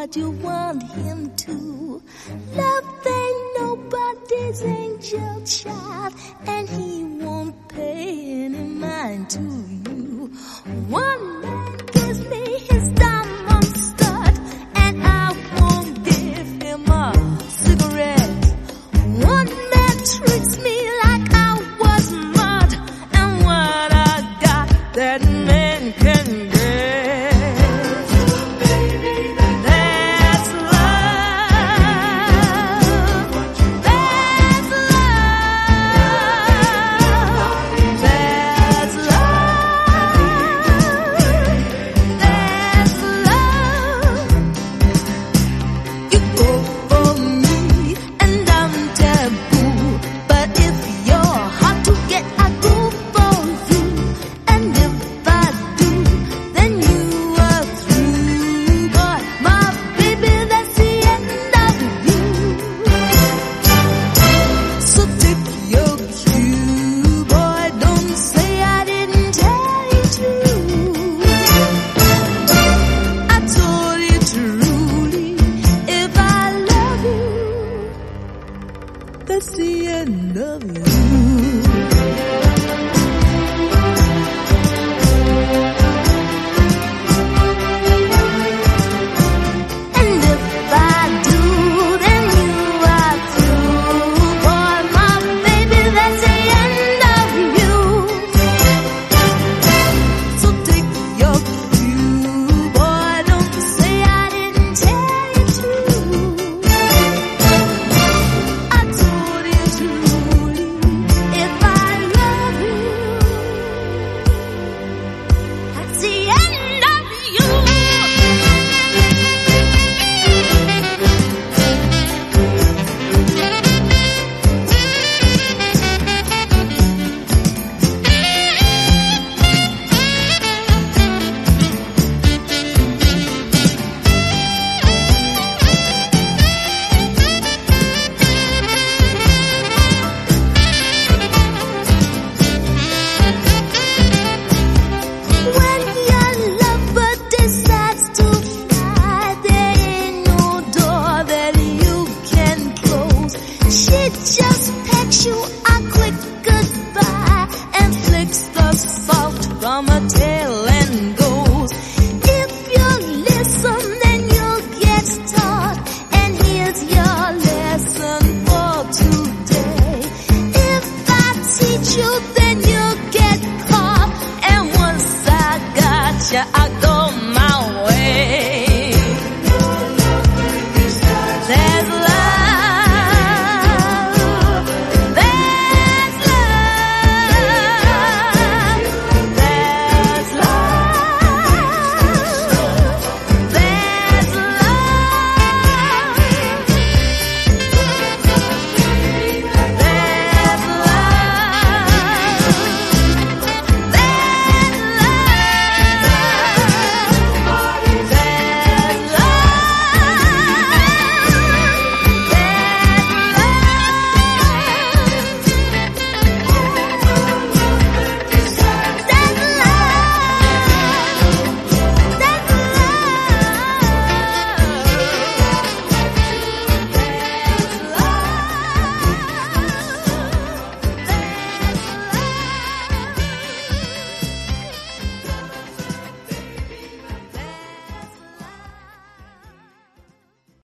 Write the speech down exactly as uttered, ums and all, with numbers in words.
what you want him to. Love ain't nobody's angel child, and he won't pay any mind to you. One man gives me his diamond stud, and I won't give him a cigarette. One man treats me like I was mud, and what I got that man can get. That's love. That's love. That's love. That's love. You go for me, and I'm taboo. But if you're hard to get, I go for you. And if I do, then you are through. Boy, my baby, that's the end of you. So take your cue, boy, don't say I didn't tell you to. I told you truly, if I love you, that's the end of you.